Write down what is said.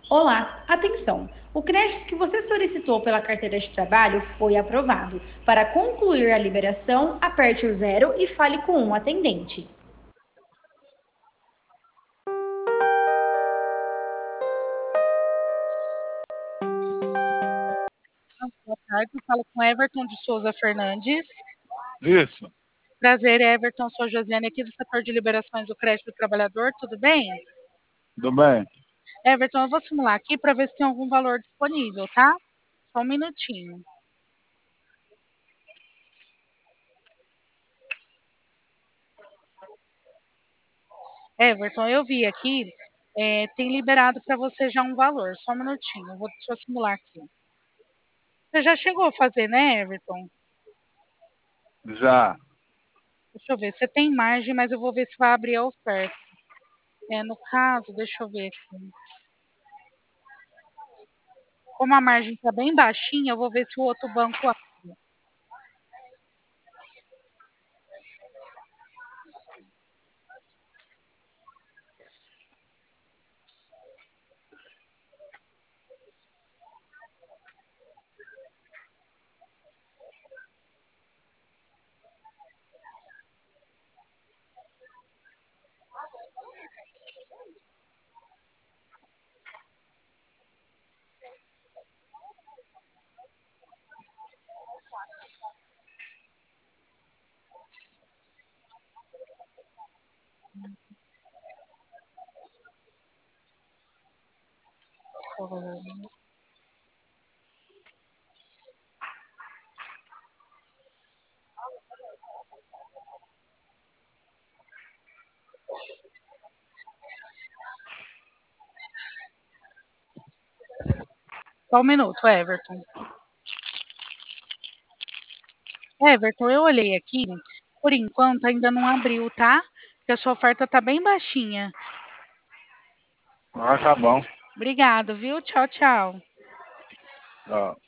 Olá, atenção! O crédito que você solicitou pela carteira de trabalho foi aprovado. Para concluir a liberação, aperte o zero e fale com um atendente. Boa tarde, falo com Everton de Souza Fernandes. Isso, Prazer, Everton, sou Josiane aqui do setor de liberações do crédito do trabalhador, tudo bem? tudo bem. Everton, eu vou simular aqui para ver se tem algum valor disponível, tá? Só um minutinho. Everton, eu vi aqui, tem liberado para você já um valor, só um minutinho, deixa eu simular aqui. Você já chegou a fazer, né, Everton? Já, Deixa eu ver, você tem margem, mas eu vou ver se vai abrir a oferta. No caso, deixa eu ver aqui. Como a margem está bem baixinha, eu vou ver se o outro banco abre. Só um minuto, Everton. Everton, eu olhei aqui, por enquanto ainda não abriu, tá? Porque a sua oferta tá bem baixinha. tá bom. Obrigado, viu? Tchau, tchau. Ó.